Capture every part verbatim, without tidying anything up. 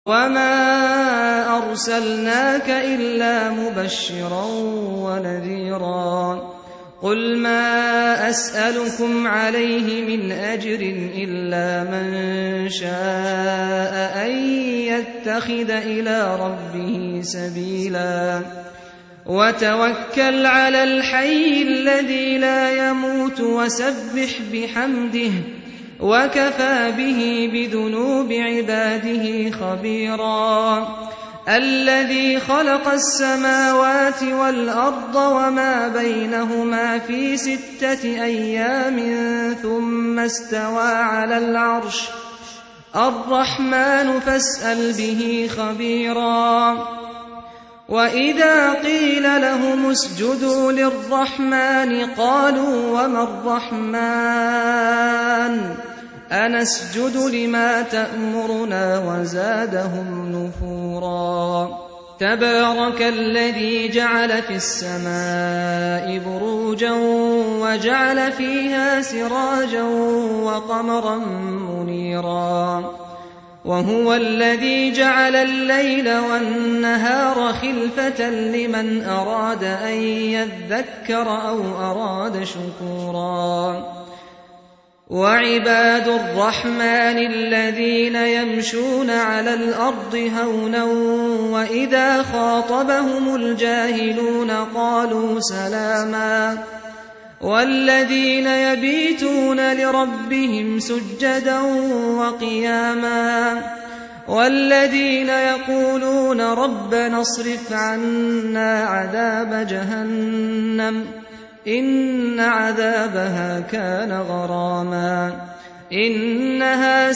وَمَا أَرْسَلْنَاكَ إِلَّا مُبَشِّرًا وَنَذِيرًا قُلْ مَا أَسْأَلُكُمْ عَلَيْهِ مِنْ أَجْرٍ إِلَّا مَنْ شَاءَ أَنْ يَتَّخِذَ إِلَى رَبِّهِ سَبِيلًا وَتَوَكَّلْ عَلَى الْحَيِّ الَّذِي لَا يَمُوتُ وَسَبِّحْ بِحَمْدِهِ وَكَفَى بِهِ بِذُنُوبِ عِبَادِهِ خَبِيرًا الَّذِي خَلَقَ السَّمَاوَاتِ وَالْأَرْضَ وَمَا بَيْنَهُمَا فِي سِتَّةِ أَيَّامٍ ثُمَّ اسْتَوَى عَلَى الْعَرْشِ الرَّحْمَنُ فَاسْأَلْ بِهِ خَبِيرًا وَإِذَا قِيلَ لَهُمُ اسْجُدُوا لِلرَّحْمَنِ قَالُوا وَمَا الرَّحْمَنُ أَنَسْجُدُ لِمَا تَأْمُرُنَا وَزَادَهُمْ نُفُورًا تَبَارَكَ الَّذِي جَعَلَ فِي السَّمَاءِ بُرُوجًا وَجَعَلَ فِيهَا سِرَاجًا وَقَمَرًا مُنِيرًا وَهُوَ الَّذِي جَعَلَ اللَّيْلَ وَالنَّهَارَ خِلْفَةً لِمَنْ أَرَادَ أَنْ يَذَّكَّرَ أَوْ أَرَادَ شُكُورًا وَعِبَادُ الرَّحْمَنِ الَّذِينَ يَمْشُونَ عَلَى الْأَرْضِ هَوْنًا وَإِذَا خَاطَبَهُمُ الْجَاهِلُونَ قَالُوا سَلَامًا وَالَّذِينَ يَبِيتُونَ لِرَبِّهِمْ سُجَّدًا وَقِيَامًا وَالَّذِينَ يَقُولُونَ رَبَّنَا اصْرِفْ عَنَّا عَذَابَ جَهَنَّمَ إِنَّ عَذَابَهَا كَانَ غَرَامًا إِنَّهَا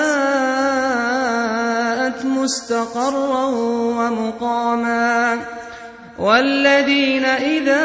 سَاءَتْ مُسْتَقَرًّا وَمُقَامًا وَالَّذِينَ إِذَا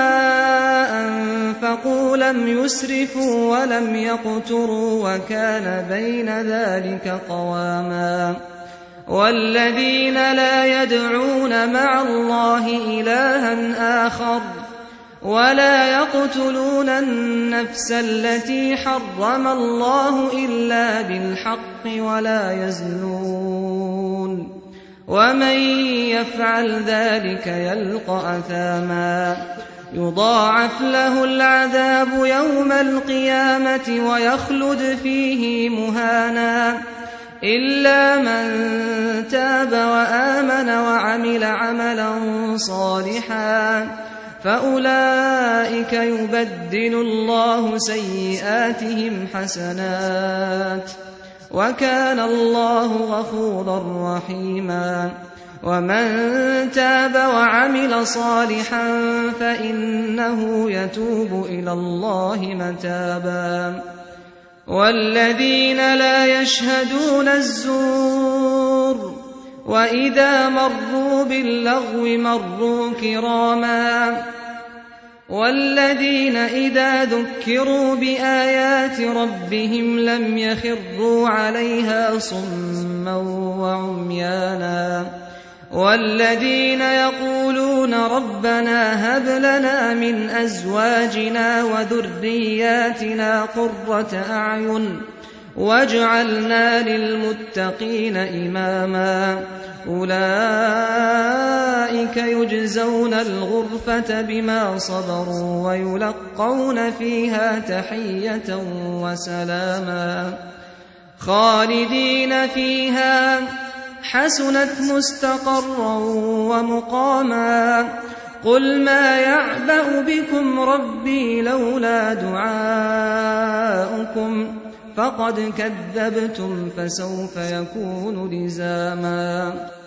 أَنفَقُوا لَمْ يُسْرِفُوا وَلَمْ يَقْتُرُوا وَكَانَ بَيْنَ ذَلِكَ قَوَامًا وَالَّذِينَ لَا يَدْعُونَ مَعَ اللَّهِ إِلَٰهًا آخَرَ وَلَا يَقْتُلُونَ النَّفْسَ الَّتِي حَرَّمَ اللَّهُ إِلَّا بِالْحَقِّ وَلَا يَزْنُونَ وَمَن يَفْعَلْ ذَلِكَ يَلْقَ أَثَامًا يُضَاعَفْ لَهُ الْعَذَابُ يَوْمَ الْقِيَامَةِ وَيَخْلُدْ فِيهِ مُهَانًا إِلَّا مَن تَابَ وَآمَنَ وَعَمِلَ عَمَلًا صَالِحًا فَأُولَئِكَ يُبَدِّلُ اللَّهُ سَيِّئَاتِهِمْ حَسَنَاتٍ وَكَانَ اللَّهُ غَفُورًا رَّحِيمًا وَمَن تَابَ وَعَمِلَ صَالِحًا فَإِنَّهُ يَتُوبُ إِلَى اللَّهِ مَتَابًا وَالَّذِينَ لَا يَشْهَدُونَ الزُّورَ وَإِذَا مَرُّوا بِاللَّغْوِ مَرُّوا كِرَامًا وَالَّذِينَ إِذَا ذُكِّرُوا بِآيَاتِ رَبِّهِمْ لَمْ يَخِرُّوا عَلَيْهَا صُمًّا وَعُمْيَانًا وَالَّذِينَ يَقُولُونَ رَبَّنَا هَبْ لَنَا مِنْ أَزْوَاجِنَا وَذُرِّيَّاتِنَا قُرَّةَ أَعْيُنٍ وَاجْعَلْنَا لِلْمُتَّقِينَ إِمَامًا أُولَئِكَ يُجْزَوْنَ الْغُرْفَةَ بِمَا صَبَرُوا وَيُلَقَّوْنَ فِيهَا تَحِيَّةً وَسَلَامًا خَالِدِينَ فِيهَا حَسُنَتْ مُسْتَقَرًّا وَمُقَامًا قُلْ مَا يَعْبَأُ بِكُمْ رَبِّي لَوْلَا دُعَاؤُكُمْ فَقَدْ كَذَّبْتُمْ فَسَوْفَ يَكُونُ لِزَامًا